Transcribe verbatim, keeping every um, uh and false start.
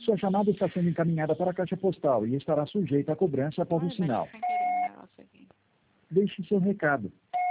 Sua chamada está sendo encaminhada para a caixa postal e estará sujeita a cobrança após o Ai, sinal. baixei sem querer o negócio aqui. Deixe seu recado.